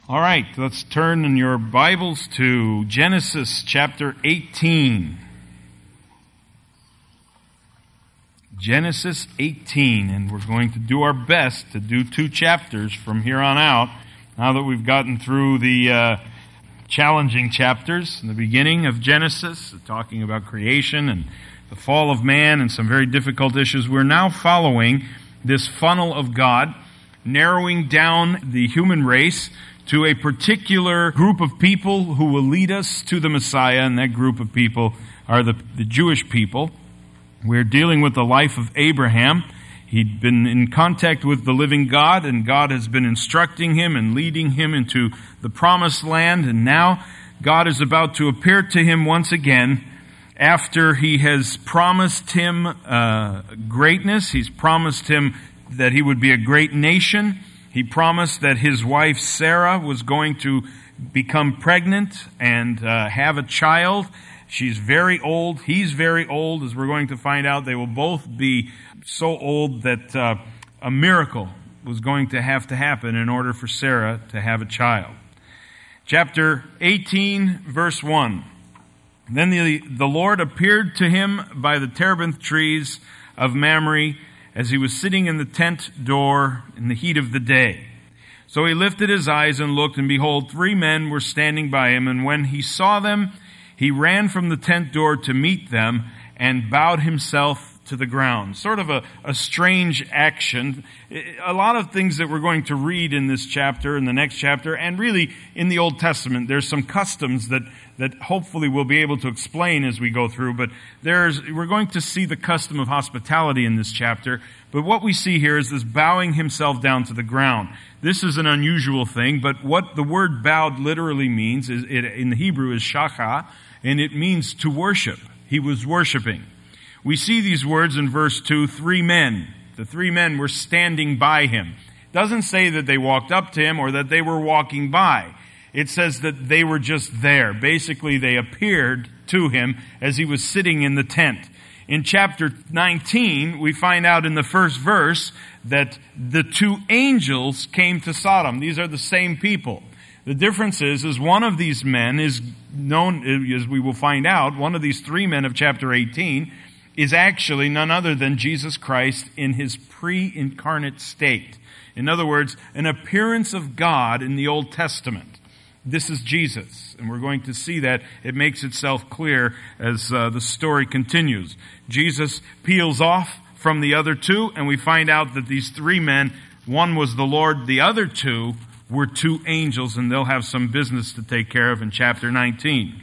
All right, let's turn in your Bibles to Genesis chapter 18. Genesis 18, and we're going to do our best to do 2 chapters from here on out, now that we've gotten through the challenging chapters in the beginning of Genesis, talking about creation and the fall of man and some very difficult issues. We're now following this funnel of God, narrowing down the human race to a particular group of people who will lead us to the Messiah, and that group of people are the Jewish people. We're dealing with the life of Abraham. He'd been in contact with the living God, and God has been instructing him and leading him into the promised land, and now God is about to appear to him once again after he has promised him greatness. He's promised him that he would be a great nation. He promised that his wife Sarah was going to become pregnant and have a child. She's very old. He's very old, as we're going to find out. They will both be so old that a miracle was going to have to happen in order for Sarah to have a child. Chapter 18, verse 1. Then the Lord appeared to him by the terebinth trees of Mamre, as he was sitting in the tent door in the heat of the day. So he lifted his eyes and looked, and behold, 3 men were standing by him. And when he saw them, he ran from the tent door to meet them and bowed himself to the ground. Sort of a strange action. A lot of things that we're going to read in this chapter, in the next chapter, and really in the Old Testament, there's some customs that hopefully we'll be able to explain as we go through, but we're going to see the custom of hospitality in this chapter. But what we see here is this bowing himself down to the ground. This is an unusual thing, but what the word bowed literally means in the Hebrew is shachah, and it means to worship. He was worshiping. We see these words in verse 2, 3 men. The 3 men were standing by him. It doesn't say that they walked up to him or that they were walking by. It says that they were just there. Basically, they appeared to him as he was sitting in the tent. In chapter 19, we find out in the first verse that the 2 angels came to Sodom. These are the same people. The difference is one of these men is known, as we will find out, one of these 3 men of chapter 18 is actually none other than Jesus Christ in his pre-incarnate state. In other words, an appearance of God in the Old Testament. This is Jesus, and we're going to see that it makes itself clear as the story continues. Jesus peels off from the other 2, and we find out that these 3 men, one was the Lord, the other 2 were 2 angels, and they'll have some business to take care of in chapter 19.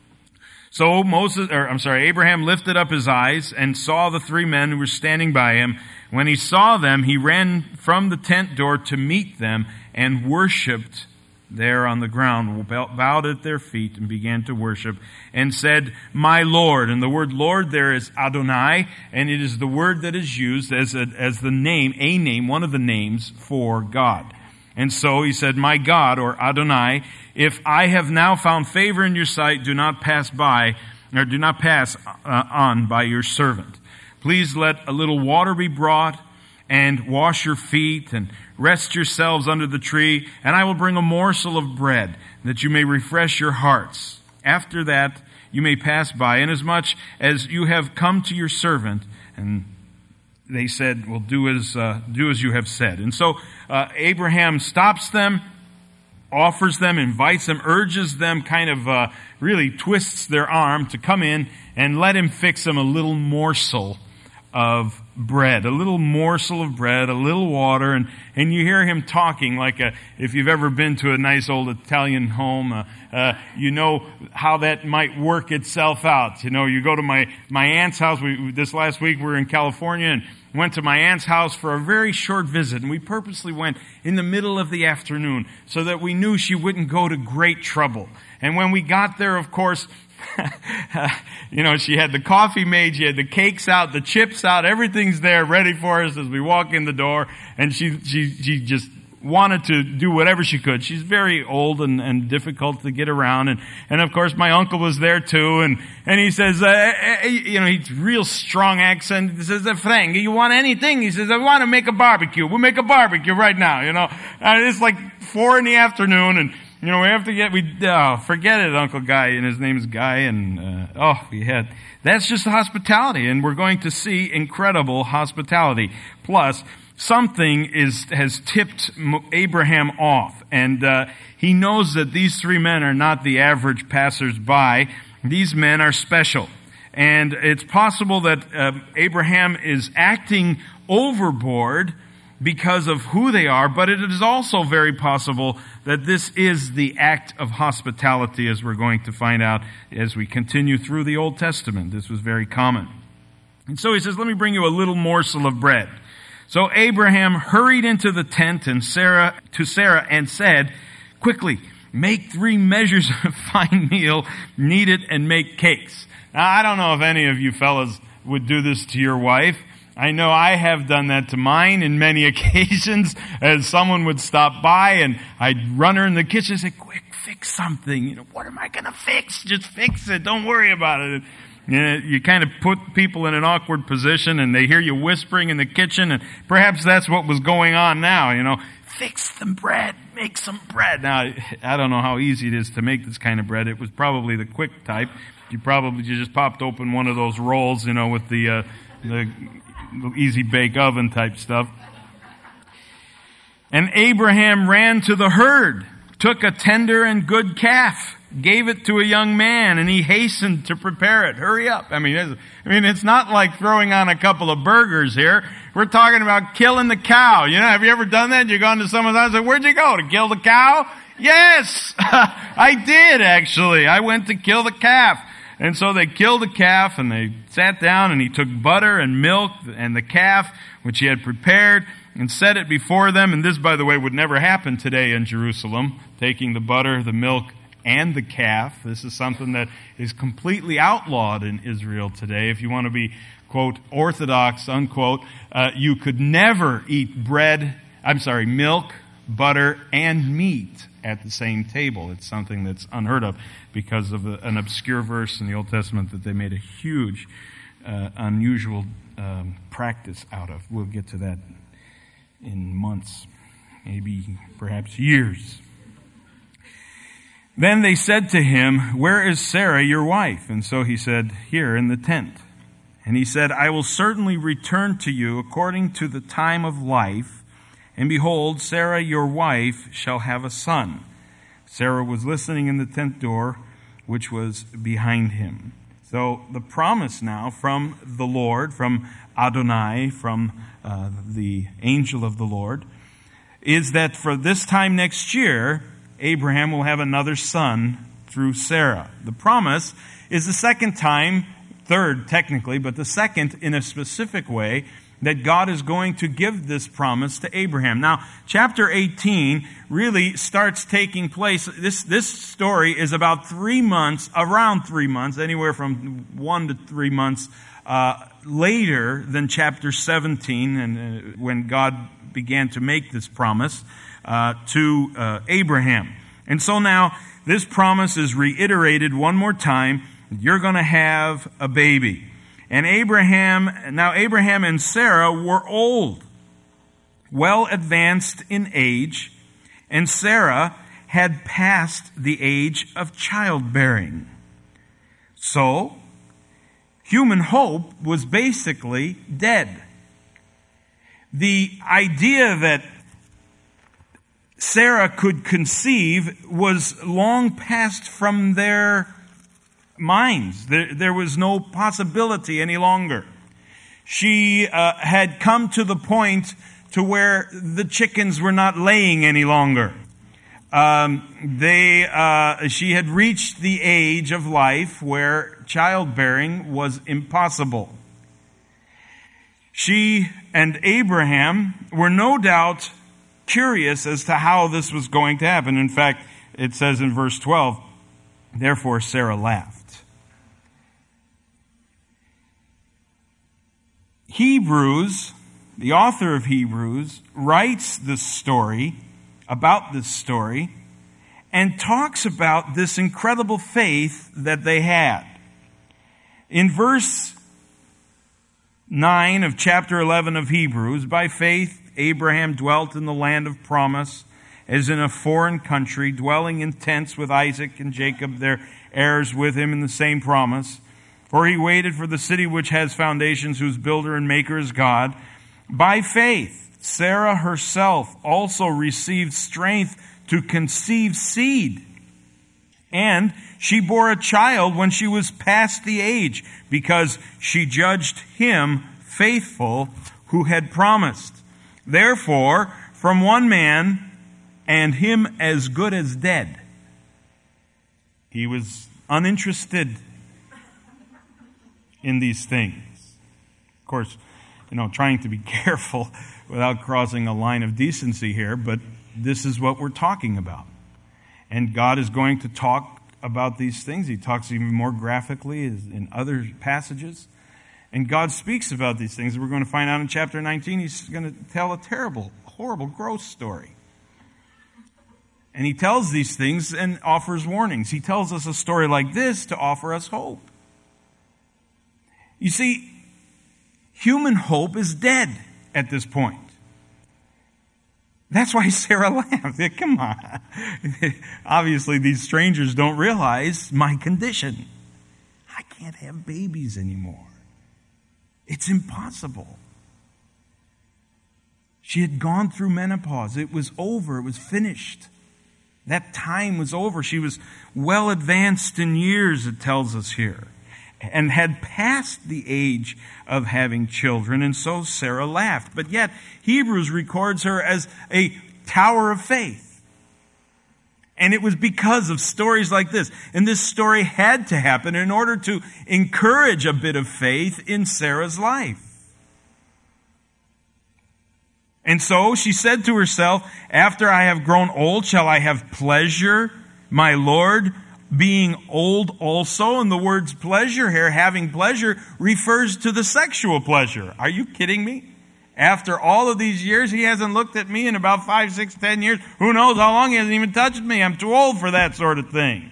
So Abraham lifted up his eyes and saw the 3 men who were standing by him. When he saw them, he ran from the tent door to meet them and worshipped there on the ground, bowed at their feet and began to worship and said, "My Lord." And the word Lord there is Adonai, and it is the word that is used as the name, one of the names for God. And so he said, "My God," or Adonai, "if I have now found favor in your sight, do not pass on by your servant. Please let a little water be brought and wash your feet and rest yourselves under the tree, and I will bring a morsel of bread that you may refresh your hearts. After that, you may pass by, inasmuch as you have come to your servant." And they said, "Well, do as you have said." And so Abraham stops them, offers them, invites them, urges them, kind of really twists their arm to come in and let him fix them a little morsel of bread, a little morsel of bread, a little water, and you hear him talking like if you've ever been to a nice old Italian home, you know how that might work itself out. You know, you go to my aunt's house. This last week we were in California and went to my aunt's house for a very short visit, and we purposely went in the middle of the afternoon so that we knew she wouldn't go to great trouble. And when we got there, of course, she had the coffee made, she had the cakes out, the chips out, everything's there ready for us as we walk in the door, and she just wanted to do whatever she could. She's very old and difficult to get around. And of course, my uncle was there too. And he says, he's real strong accent. He says, Frank, you want anything? He says, I want to make a barbecue. We'll make a barbecue right now, And it's like 4 p.m. and, we have to forget it, Uncle Guy. And his name's Guy. And, that's just hospitality. And we're going to see incredible hospitality. Plus, something has tipped Abraham off, and he knows that these 3 men are not the average passers-by. These men are special. And it's possible that Abraham is acting overboard because of who they are, but it is also very possible that this is the act of hospitality, as we're going to find out as we continue through the Old Testament. This was very common. And so he says, let me bring you a little morsel of bread. So Abraham hurried into the tent to Sarah and said, quickly, make 3 measures of fine meal, knead it, and make cakes. Now, I don't know if any of you fellas would do this to your wife. I know I have done that to mine in many occasions, as someone would stop by and I'd run her in the kitchen and say, quick, fix something. What am I going to fix? Just fix it. Don't worry about it. You kind of put people in an awkward position and they hear you whispering in the kitchen, and perhaps that's what was going on now, fix some bread, make some bread. Now, I don't know how easy it is to make this kind of bread. It was probably the quick type. You just popped open one of those rolls, with the easy bake oven type stuff. And Abraham ran to the herd, took a tender and good calf, gave it to a young man, and he hastened to prepare it. Hurry up. It's not like throwing on a couple of burgers here. We're talking about killing the cow. Have you ever done that? You've gone to someone's house and said, where'd you go? To kill the cow? Yes! I did, actually. I went to kill the calf. And so they killed the calf, and they sat down, and he took butter and milk and the calf, which he had prepared, and set it before them. And this, by the way, would never happen today in Jerusalem, taking the butter, the milk, and the calf. This is something that is completely outlawed in Israel today. If you want to be, quote, orthodox, unquote, you could never eat milk, butter, and meat at the same table. It's something that's unheard of because of an obscure verse in the Old Testament that they made a huge, unusual practice out of. We'll get to that in months, maybe perhaps years. Then they said to him, where is Sarah, your wife? And so he said, here in the tent. And he said, I will certainly return to you according to the time of life. And behold, Sarah, your wife, shall have a son. Sarah was listening in the tent door, which was behind him. So the promise now from the Lord, from Adonai, from the angel of the Lord, is that for this time next year, Abraham will have another son through Sarah. The promise is the second time, third technically, but the second in a specific way, that God is going to give this promise to Abraham. Now, chapter 18 really starts taking place. This story is about 3 months, around 3 months, anywhere from 1 to 3 months later than chapter 17, and when God began to make this promise to Abraham. And so now this promise is reiterated one more time. You're going to have a baby. And Abraham and Sarah were old, well advanced in age, and Sarah had passed the age of childbearing. So, human hope was basically dead. The idea that Sarah could conceive was long passed from their minds. There was no possibility any longer. She had come to the point to where the chickens were not laying any longer. She had reached the age of life where childbearing was impossible. She and Abraham were no doubt curious as to how this was going to happen. In fact, it says in verse 12, therefore Sarah laughed. Hebrews, the author of Hebrews, writes this story about this story and talks about this incredible faith that they had. In verse 9 of chapter 11 of Hebrews, by faith Abraham dwelt in the land of promise, as in a foreign country, dwelling in tents with Isaac and Jacob, their heirs with him in the same promise. For he waited for the city which has foundations, whose builder and maker is God. By faith, Sarah herself also received strength to conceive seed. And she bore a child when she was past the age, because she judged him faithful who had promised. Therefore, from one man, and him as good as dead. He was uninterested in these things. Of course, trying to be careful without crossing a line of decency here, but this is what we're talking about. And God is going to talk about these things. He talks even more graphically in other passages. And God speaks about these things. We're going to find out in chapter 19, he's going to tell a terrible, horrible, gross story. And he tells these things and offers warnings. He tells us a story like this to offer us hope. You see, human hope is dead at this point. That's why Sarah laughed. Come on. Obviously, these strangers don't realize my condition. I can't have babies anymore. It's impossible. She had gone through menopause. It was over. It was finished. That time was over. She was well advanced in years, it tells us here, and had passed the age of having children, and so Sarah laughed. But yet, Hebrews records her as a tower of faith. And it was because of stories like this. And this story had to happen in order to encourage a bit of faith in Sarah's life. And so she said to herself, after I have grown old, shall I have pleasure, my Lord, being old also? And the words pleasure here, having pleasure, refers to the sexual pleasure. Are you kidding me? After all of these years, he hasn't looked at me in about 5, 6, 10 years. Who knows how long he hasn't even touched me. I'm too old for that sort of thing.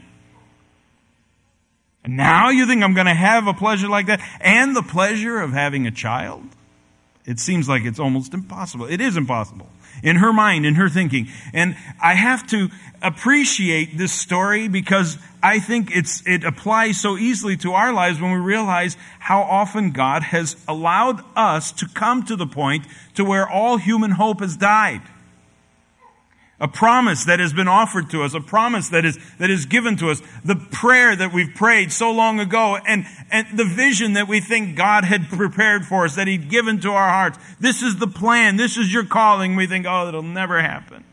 And now you think I'm going to have a pleasure like that? And the pleasure of having a child? It seems like it's almost impossible. It is impossible in her mind, in her thinking. And I have to appreciate this story because I think it applies so easily to our lives when we realize how often God has allowed us to come to the point to where all human hope has died. A promise that has been offered to us, a promise that is given to us, the prayer that we've prayed so long ago, and the vision that we think God had prepared for us, that He'd given to our hearts. This is the plan. This is your calling. We think, oh, it'll never happen.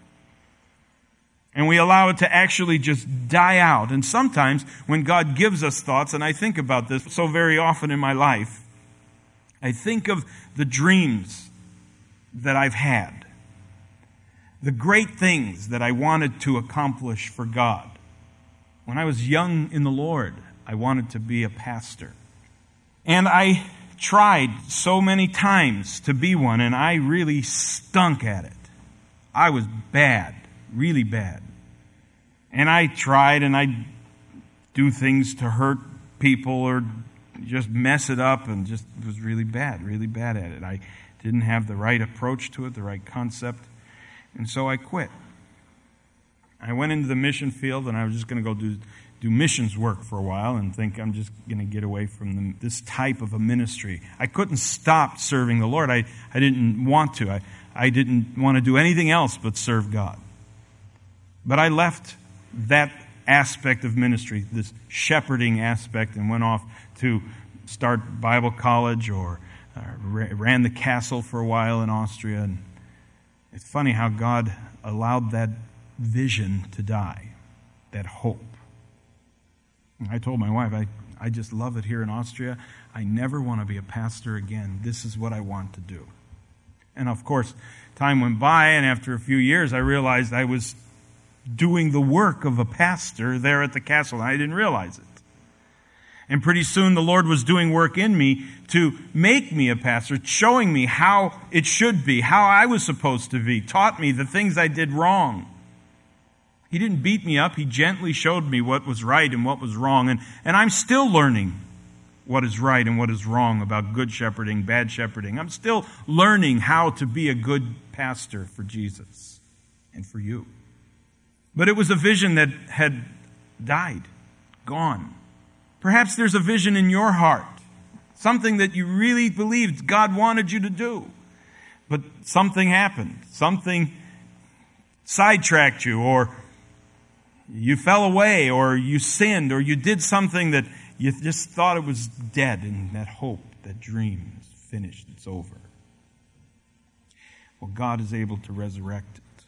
And we allow it to actually just die out. And sometimes when God gives us thoughts, and I think about this so very often in my life, I think of the dreams that I've had. The great things that I wanted to accomplish for God. When I was young in the Lord, I wanted to be a pastor. And I tried so many times to be one, and I really stunk at it. I was bad, really bad. And I tried, and I'd do things to hurt people or just mess it up, and just was really bad at it. I didn't have the right approach to it, the right concept. And so I quit. I went into the mission field, and I was just going to go do missions work for a while and think I'm just going to get away from this type of a ministry. I couldn't stop serving the Lord. I didn't want to. I didn't want to do anything else but serve God. But I left that aspect of ministry, this shepherding aspect, and went off to start Bible college or ran the castle for a while in Austria. And it's funny how God allowed that vision to die, that hope. And I told my wife, I just love it here in Austria. I never want to be a pastor again. This is what I want to do. And of course, time went by, and after a few years, I realized I was doing the work of a pastor there at the castle, and I didn't realize it. And pretty soon the Lord was doing work in me to make me a pastor, showing me how it should be, how I was supposed to be, taught me the things I did wrong. He didn't beat me up. He gently showed me what was right and what was wrong. And I'm still learning what is right and what is wrong about good shepherding, bad shepherding. I'm still learning how to be a good pastor for Jesus and for you. But it was a vision that had died, gone. Perhaps there's a vision in your heart, something that you really believed God wanted you to do. But something happened. Something sidetracked you, or you fell away, or you sinned, or you did something that you just thought it was dead, and that hope, that dream is finished, it's over. Well, God is able to resurrect it.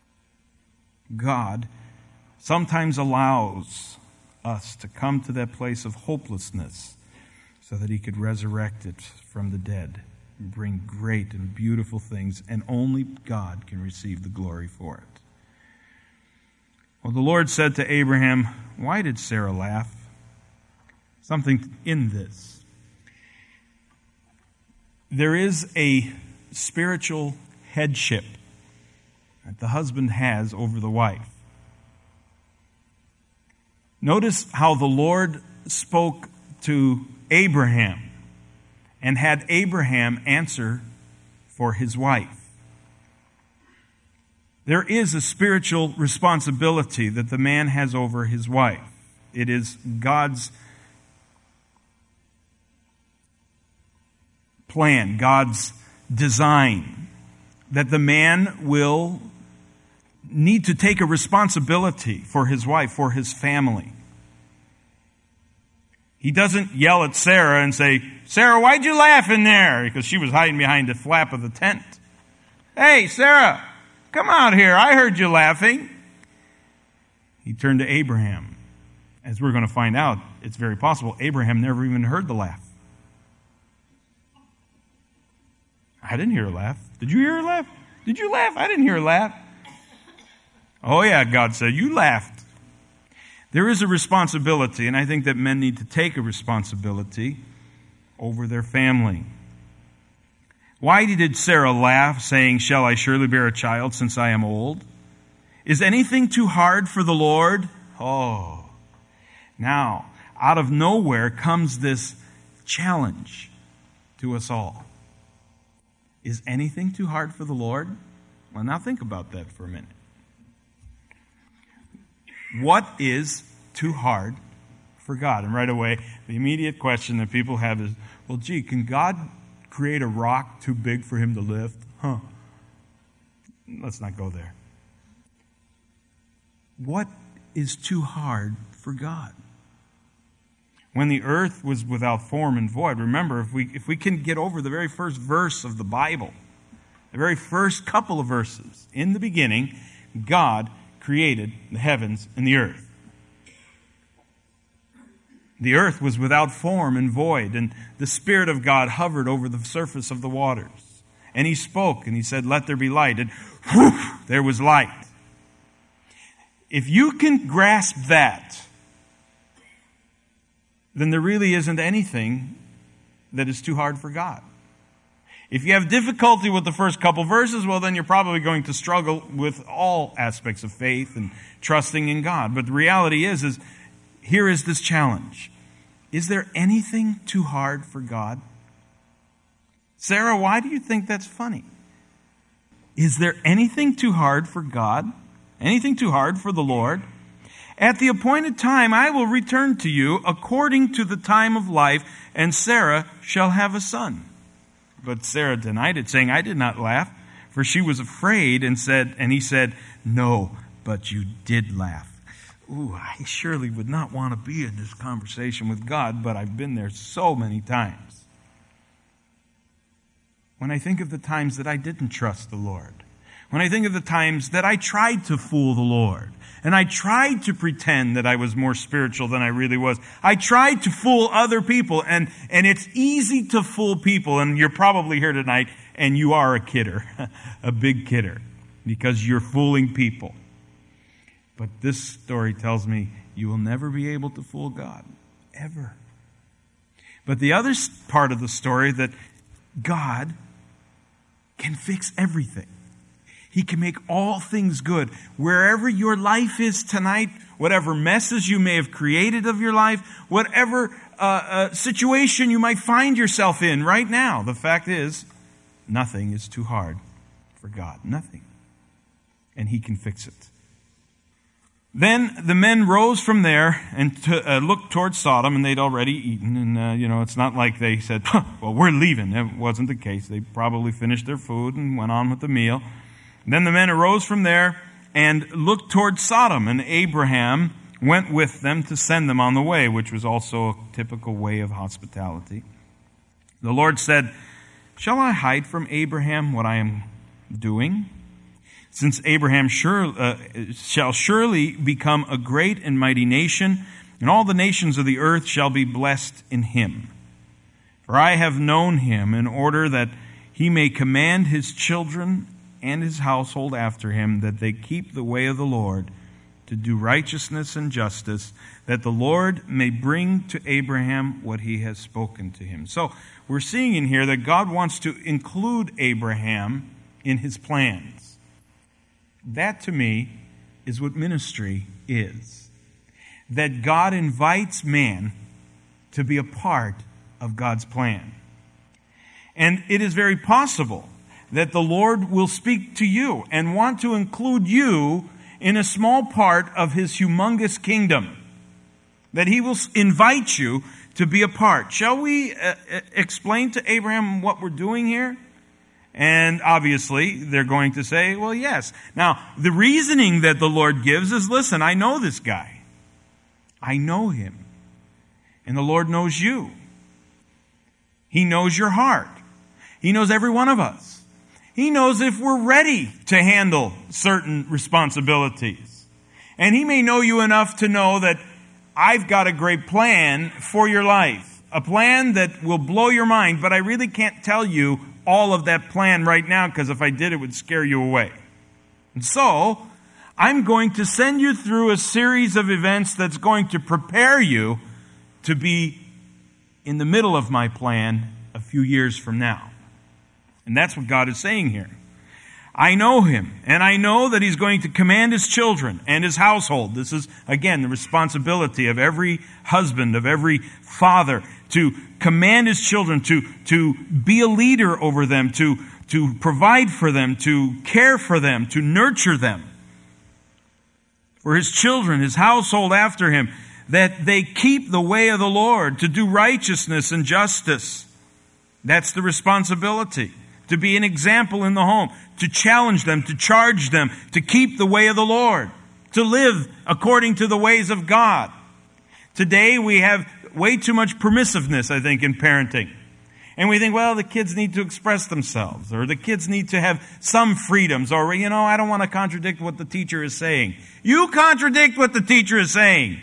God sometimes allows us to come to that place of hopelessness so that He could resurrect it from the dead and bring great and beautiful things, and only God can receive the glory for it. Well, the Lord said to Abraham, "Why did Sarah laugh?" Something in this. There is a spiritual headship that the husband has over the wife. Notice how the Lord spoke to Abraham and had Abraham answer for his wife. There is a spiritual responsibility that the man has over his wife. It is God's plan, God's design, that the man will need to take a responsibility for his wife, for his family. He doesn't yell at Sarah and say, "Sarah, why'd you laugh in there?" Because she was hiding behind the flap of the tent. "Hey, Sarah, come out here. I heard you laughing." He turned to Abraham. As we're going to find out, it's very possible Abraham never even heard the laugh. "I didn't hear her laugh." "Did you hear her laugh?" "Did you laugh?" "I didn't hear her laugh." "Oh yeah," God said, "you laughed." There is a responsibility, and I think that men need to take a responsibility over their family. Why did Sarah laugh, saying, "Shall I surely bear a child since I am old?" Is anything too hard for the Lord? Oh. Now, out of nowhere comes this challenge to us all. Is anything too hard for the Lord? Well, now think about that for a minute. What is too hard for God? And right away, the immediate question that people have is, well, gee, can God create a rock too big for Him to lift? Let's not go there. What is too hard for God? When the earth was without form and void, remember, if we can get over the very first verse of the Bible, the very first couple of verses, in the beginning, God created the heavens and the earth. The earth was without form and void, and the Spirit of God hovered over the surface of the waters. And He spoke, and He said, "Let there be light," and whoosh, there was light. If you can grasp that, then there really isn't anything that is too hard for God. If you have difficulty with the first couple verses, well, then you're probably going to struggle with all aspects of faith and trusting in God. But the reality is here is this challenge. Is there anything too hard for God? Sarah, why do you think that's funny? Is there anything too hard for God? Anything too hard for the Lord? At the appointed time, I will return to you according to the time of life, and Sarah shall have a son. But Sarah denied it, saying, "I did not laugh," for she was afraid, and he said, "No, but you did laugh." Ooh, I surely would not want to be in this conversation with God, but I've been there so many times. When I think of the times that I didn't trust the Lord, when I think of the times that I tried to fool the Lord, and I tried to pretend that I was more spiritual than I really was. I tried to fool other people, and it's easy to fool people, and you're probably here tonight, and you are a kidder, a big kidder, because you're fooling people. But this story tells me you will never be able to fool God, ever. But the other part of the story, that God can fix everything. He can make all things good. Wherever your life is tonight, whatever messes you may have created of your life, whatever situation you might find yourself in right now, the fact is, nothing is too hard for God. Nothing. And He can fix it. Then the men rose from there and looked towards Sodom, and they'd already eaten. And, it's not like they said, well, we're leaving. That wasn't the case. They probably finished their food and went on with the meal. Then the men arose from there and looked towards Sodom, and Abraham went with them to send them on the way, which was also a typical way of hospitality. The Lord said, shall I hide from Abraham what I am doing? Since Abraham shall surely become a great and mighty nation, and all the nations of the earth shall be blessed in him. For I have known him in order that he may command his children and his household after him, that they keep the way of the Lord, to do righteousness and justice, that the Lord may bring to Abraham what he has spoken to him. So we're seeing in here that God wants to include Abraham in his plans. That, to me, is what ministry is. That God invites man to be a part of God's plan. And it is very possible that the Lord will speak to you and want to include you in a small part of His humongous kingdom. That He will invite you to be a part. Shall we explain to Abraham what we're doing here? And obviously, they're going to say, well, yes. Now, the reasoning that the Lord gives is, listen, I know this guy. I know him. And the Lord knows you. He knows your heart. He knows every one of us. He knows if we're ready to handle certain responsibilities. And He may know you enough to know that I've got a great plan for your life. A plan that will blow your mind, but I really can't tell you all of that plan right now, because if I did, it would scare you away. And so, I'm going to send you through a series of events that's going to prepare you to be in the middle of my plan a few years from now. And that's what God is saying here. I know him, and I know that he's going to command his children and his household. This is, again, the responsibility of every husband, of every father, to command his children, to be a leader over them, to provide for them, to care for them, to nurture them. For his children, his household after him, that they keep the way of the Lord, to do righteousness and justice. That's the responsibility. To be an example in the home, to challenge them, to charge them, to keep the way of the Lord, to live according to the ways of God. Today we have way too much permissiveness, I think, in parenting. And we think, well, the kids need to express themselves, or the kids need to have some freedoms, or, I don't want to contradict what the teacher is saying. You contradict what the teacher is saying.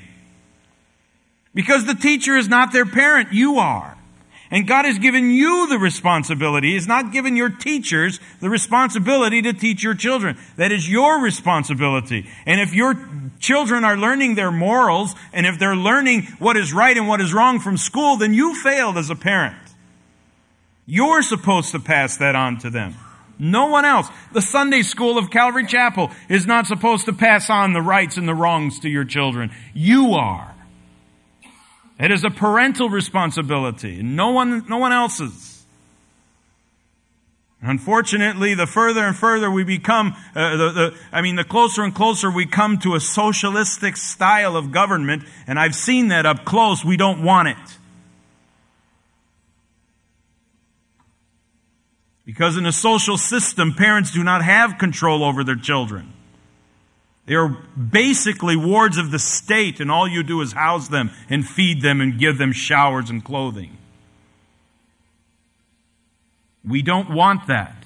Because the teacher is not their parent, you are. And God has given you the responsibility. He has not given your teachers the responsibility to teach your children. That is your responsibility. And if your children are learning their morals, and if they're learning what is right and what is wrong from school, then you failed as a parent. You're supposed to pass that on to them. No one else. The Sunday school of Calvary Chapel is not supposed to pass on the rights and the wrongs to your children. You are. It is a parental responsibility, no one else's. Unfortunately, the further and further we become, the closer and closer we come to a socialistic style of government, and I've seen that up close, we don't want it. Because in a social system, parents do not have control over their children. They are basically wards of the state, and all you do is house them and feed them and give them showers and clothing. We don't want that.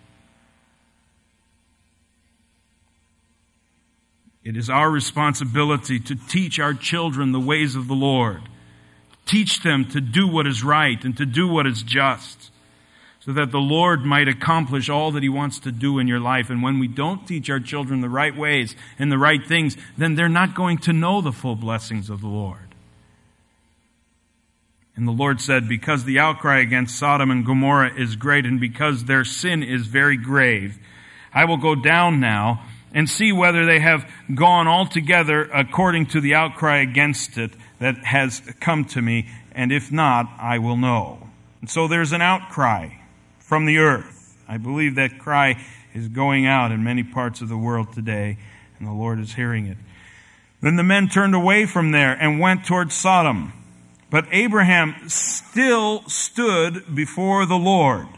It is our responsibility to teach our children the ways of the Lord. Teach them to do what is right and to do what is just, so that the Lord might accomplish all that He wants to do in your life. And when we don't teach our children the right ways and the right things, then they're not going to know the full blessings of the Lord. And the Lord said, because the outcry against Sodom and Gomorrah is great, and because their sin is very grave, I will go down now and see whether they have gone altogether according to the outcry against it that has come to me, and if not, I will know. And so there's an outcry from the earth. I believe that cry is going out in many parts of the world today, and the Lord is hearing it. Then the men turned away from there and went toward Sodom. But Abraham still stood before the Lord.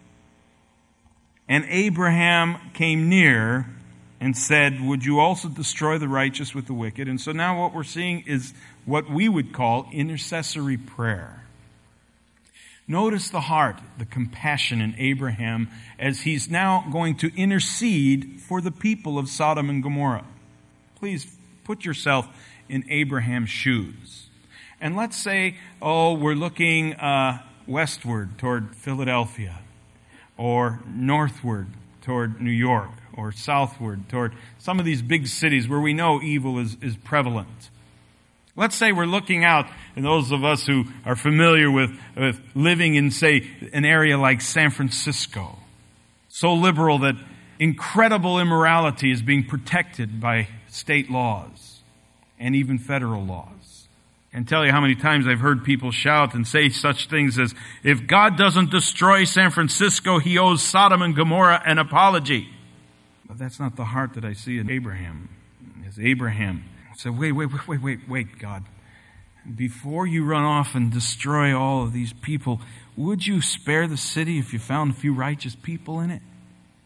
And Abraham came near and said, would you also destroy the righteous with the wicked? And so now what we're seeing is what we would call intercessory prayer. Notice the heart, the compassion in Abraham as he's now going to intercede for the people of Sodom and Gomorrah. Please put yourself in Abraham's shoes. And let's say, we're looking westward toward Philadelphia, or northward toward New York, or southward toward some of these big cities where we know evil is prevalent. Let's say we're looking out, and those of us who are familiar with living in, say, an area like San Francisco, so liberal that incredible immorality is being protected by state laws and even federal laws. And tell you how many times I've heard people shout and say such things as, if God doesn't destroy San Francisco, he owes Sodom and Gomorrah an apology. But that's not the heart that I see in Abraham. As Abraham said, wait, God. Before you run off and destroy all of these people, would you spare the city if you found a few righteous people in it?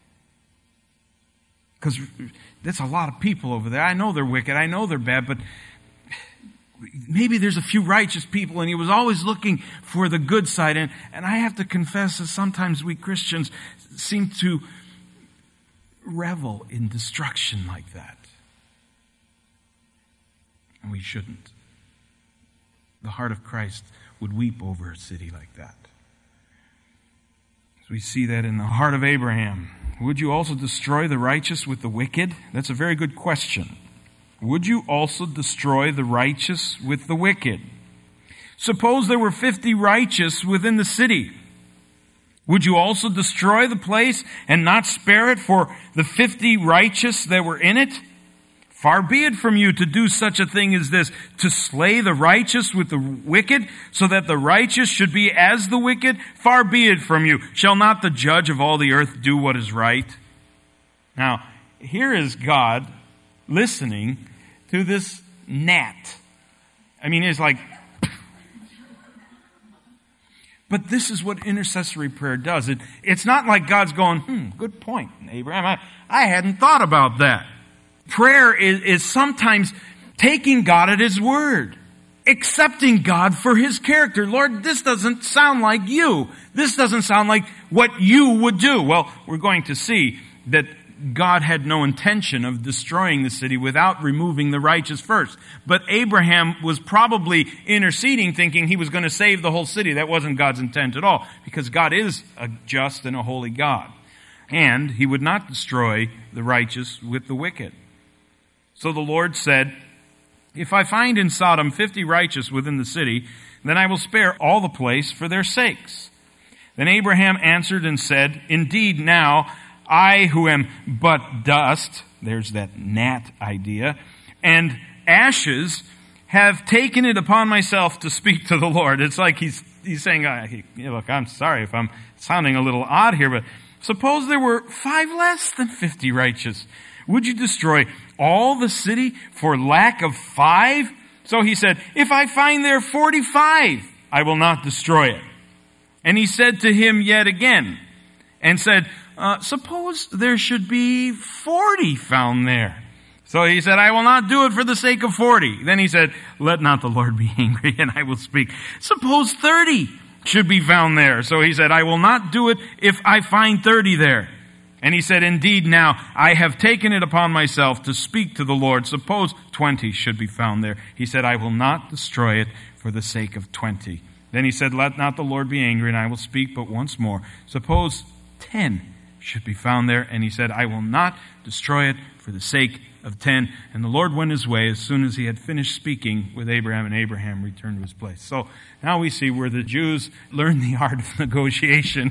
Because there's a lot of people over there. I know they're wicked. I know they're bad, but maybe there's a few righteous people, and he was always looking for the good side. And I have to confess that sometimes we Christians seem to revel in destruction like that. And we shouldn't. The heart of Christ would weep over a city like that. So we see that in the heart of Abraham. Would you also destroy the righteous with the wicked? That's a very good question. Would you also destroy the righteous with the wicked? Suppose there were 50 righteous within the city. Would you also destroy the place and not spare it for the 50 righteous that were in it? Far be it from you to do such a thing as this, to slay the righteous with the wicked, so that the righteous should be as the wicked. Far be it from you. Shall not the judge of all the earth do what is right? Now, here is God listening to this gnat. I mean, it's like, but this is what intercessory prayer does. It's not like God's going, good point, Abraham. I hadn't thought about that. Prayer is sometimes taking God at His word, accepting God for His character. Lord, this doesn't sound like you. This doesn't sound like what you would do. Well, we're going to see that God had no intention of destroying the city without removing the righteous first. But Abraham was probably interceding, thinking he was going to save the whole city. That wasn't God's intent at all, because God is a just and a holy God. And He would not destroy the righteous with the wicked. So the Lord said, if I find in Sodom 50 righteous within the city, then I will spare all the place for their sakes. Then Abraham answered and said, indeed now, I who am but dust, there's that gnat idea, and ashes, have taken it upon myself to speak to the Lord. It's like he's saying, look, I'm sorry if I'm sounding a little odd here, but suppose there were 5 less than 50 righteous. Would you destroy all the city for lack of 5? So he said, if I find there 45, I will not destroy it. And he said to him yet again, and said, suppose there should be 40 found there. So he said, I will not do it for the sake of 40. Then he said, let not the Lord be angry, and I will speak. Suppose 30 should be found there. So he said, I will not do it if I find 30 there. And he said, indeed now, I have taken it upon myself to speak to the Lord. Suppose 20 should be found there. He said, I will not destroy it for the sake of 20. Then he said, let not the Lord be angry, and I will speak but once more. Suppose 10 should be found there. And he said, I will not destroy it for the sake of 10. And the Lord went his way as soon as he had finished speaking with Abraham, and Abraham returned to his place. So now we see where the Jews learned the art of negotiation.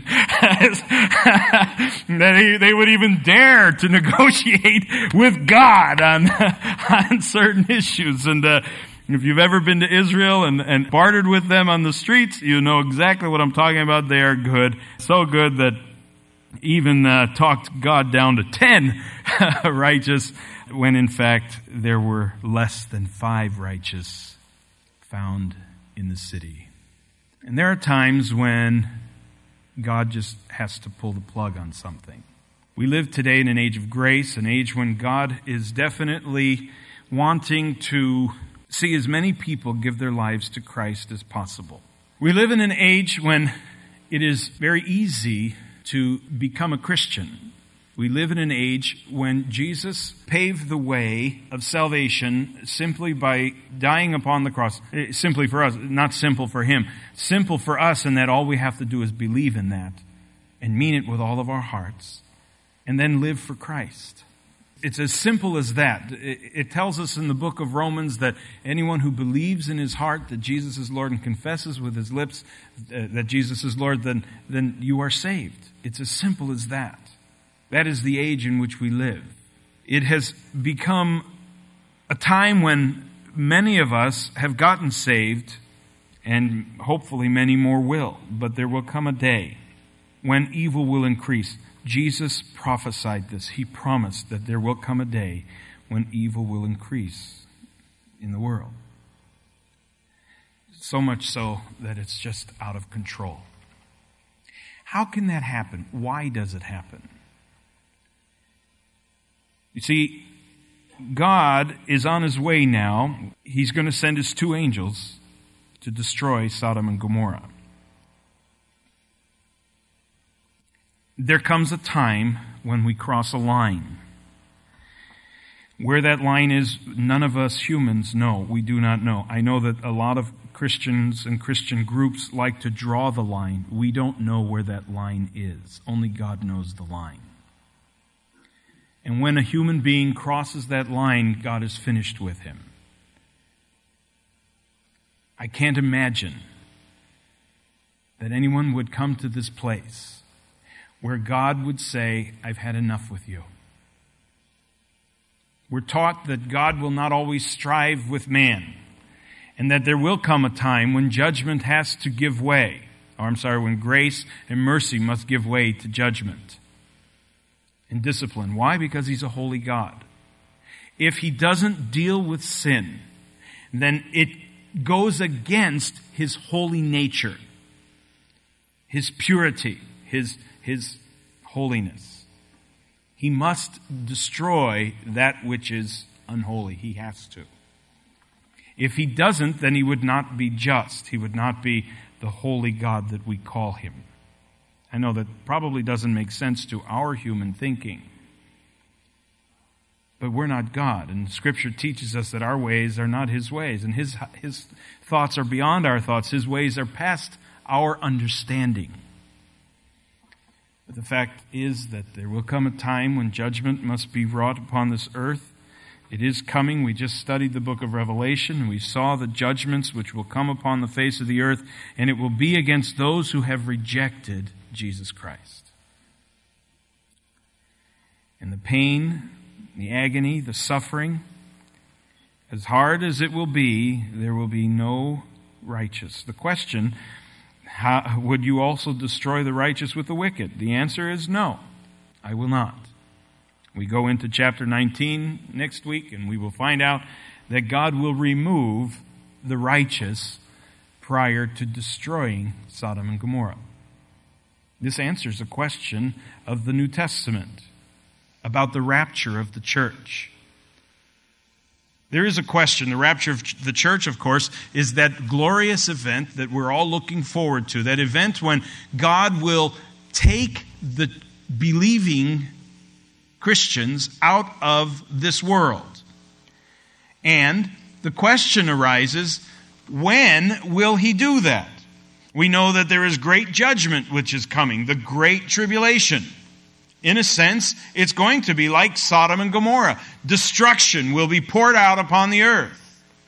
That they would even dare to negotiate with God on certain issues. And if you've ever been to Israel and bartered with them on the streets, you know exactly what I'm talking about. They are good. So good that even talked God down to 10 righteous, when in fact there were less than 5 righteous found in the city. And there are times when God just has to pull the plug on something. We live today in an age of grace, an age when God is definitely wanting to see as many people give their lives to Christ as possible. We live in an age when it is very easy to become a Christian. We live in an age when Jesus paved the way of salvation simply by dying upon the cross. Simply for us, not simple for him. Simple for us in that all we have to do is believe in that and mean it with all of our hearts and then live for Christ. It's as simple as that. It tells us in the book of Romans that anyone who believes in his heart that Jesus is Lord and confesses with his lips that Jesus is Lord, then you are saved. It's as simple as that. That is the age in which we live. It has become a time when many of us have gotten saved, and hopefully many more will. But there will come a day when evil will increase. Jesus prophesied this. He promised that there will come a day when evil will increase in the world. So much so that it's just out of control. How can that happen? Why does it happen? You see, God is on his way now. He's going to send his 2 angels to destroy Sodom and Gomorrah. There comes a time when we cross a line. Where that line is, none of us humans know. We do not know. I know that a lot of Christians and Christian groups like to draw the line. We don't know where that line is. Only God knows the line. And when a human being crosses that line, God is finished with him. I can't imagine that anyone would come to this place where God would say, I've had enough with you. We're taught that God will not always strive with man, and that there will come a time when judgment has to give way. When grace and mercy must give way to judgment and discipline. Why? Because he's a holy God. If he doesn't deal with sin, then it goes against his holy nature, his purity, his holiness. He must destroy that which is unholy. He has to. If he doesn't, then he would not be just. He would not be the holy God that we call him. I know that probably doesn't make sense to our human thinking. But we're not God, and Scripture teaches us that our ways are not his ways, and his thoughts are beyond our thoughts. His ways are past our understanding. But the fact is that there will come a time when judgment must be wrought upon this earth. It is coming. We just studied the book of Revelation, and we saw the judgments which will come upon the face of the earth, and it will be against those who have rejected Jesus Christ. And the pain, the agony, the suffering, as hard as it will be, there will be no righteous. The question, how, would you also destroy the righteous with the wicked? The answer is no, I will not. We go into chapter 19 next week, and we will find out that God will remove the righteous prior to destroying Sodom and Gomorrah. This answers a question of the New Testament about the rapture of the church. There is a question. The rapture of the church, of course, is that glorious event that we're all looking forward to. That event when God will take the believing Christians out of this world. And the question arises, when will he do that? We know that there is great judgment which is coming, the great tribulation. In a sense, it's going to be like Sodom and Gomorrah. Destruction will be poured out upon the earth.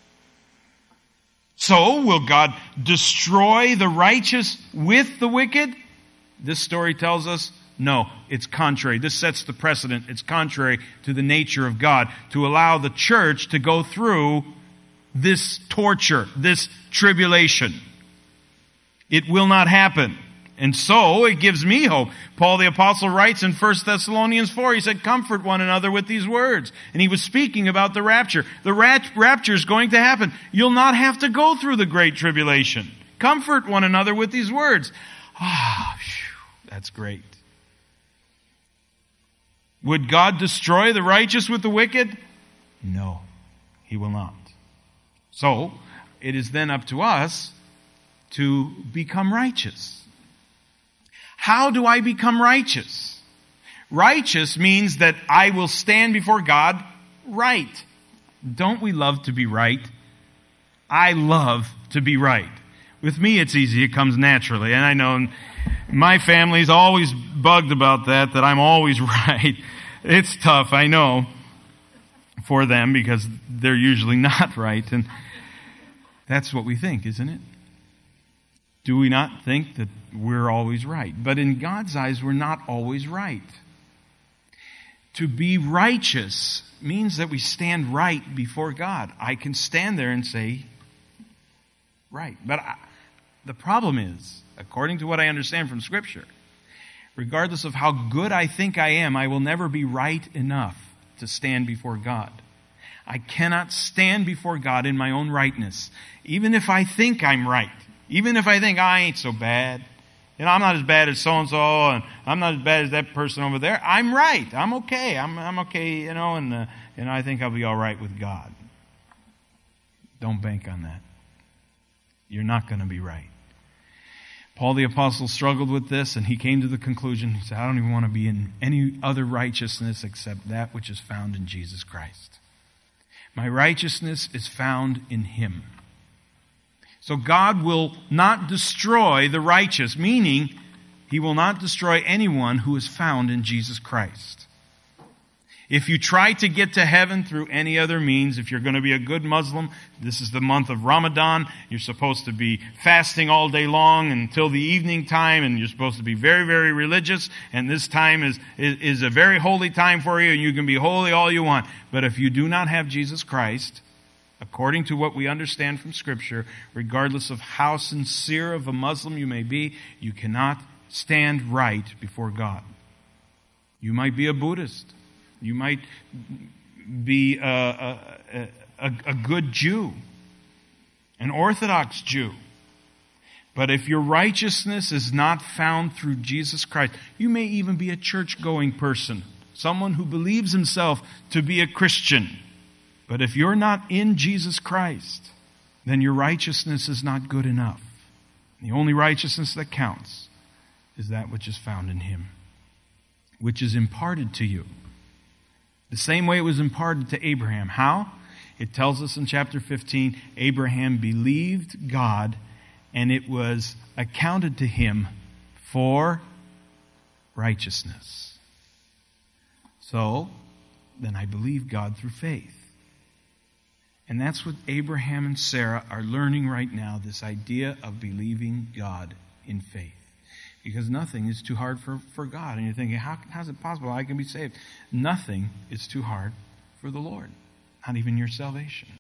So, will God destroy the righteous with the wicked? This story tells us, no, it's contrary. This sets the precedent. It's contrary to the nature of God to allow the church to go through this torture, this tribulation. It will not happen. And so, it gives me hope. Paul the Apostle writes in 1 Thessalonians 4, he said, comfort one another with these words. And he was speaking about the rapture. The rapture is going to happen. You'll not have to go through the great tribulation. Comfort one another with these words. That's great. Would God destroy the righteous with the wicked? No, He will not. So, it is then up to us to become righteous. How do I become righteous? Righteous means that I will stand before God right. Don't we love to be right? I love to be right. With me, it's easy. It comes naturally. And I know my family's always bugged about that I'm always right. It's tough, I know, for them because they're usually not right. And that's what we think, isn't it? Do we not think that we're always right? But in God's eyes, we're not always right. To be righteous means that we stand right before God. I can stand there and say, right. But the problem is, according to what I understand from Scripture, regardless of how good I think I am, I will never be right enough to stand before God. I cannot stand before God in my own rightness, even if I think I'm right. Even if I think, I ain't so bad. I'm not as bad as so-and-so, and I'm not as bad as that person over there. I'm right. I'm okay. I'm okay, and I think I'll be all right with God. Don't bank on that. You're not going to be right. Paul the Apostle struggled with this, and he came to the conclusion, he said, I don't even want to be in any other righteousness except that which is found in Jesus Christ. My righteousness is found in Him. So God will not destroy the righteous, meaning He will not destroy anyone who is found in Jesus Christ. If you try to get to heaven through any other means, if you're going to be a good Muslim, this is the month of Ramadan, you're supposed to be fasting all day long until the evening time, and you're supposed to be very, very religious, and this time is a very holy time for you, and you can be holy all you want. But if you do not have Jesus Christ, according to what we understand from Scripture, regardless of how sincere of a Muslim you may be, you cannot stand right before God. You might be a Buddhist. You might be a good Jew, an Orthodox Jew. But if your righteousness is not found through Jesus Christ, you may even be a church-going person, someone who believes himself to be a Christian. But if you're not in Jesus Christ, then your righteousness is not good enough. The only righteousness that counts is that which is found in Him, which is imparted to you. The same way it was imparted to Abraham. How? It tells us in chapter 15, Abraham believed God, and it was accounted to him for righteousness. So, then I believe God through faith. And that's what Abraham and Sarah are learning right now, this idea of believing God in faith. Because nothing is too hard for God. And you're thinking, how's it possible I can be saved? Nothing is too hard for the Lord. Not even your salvation.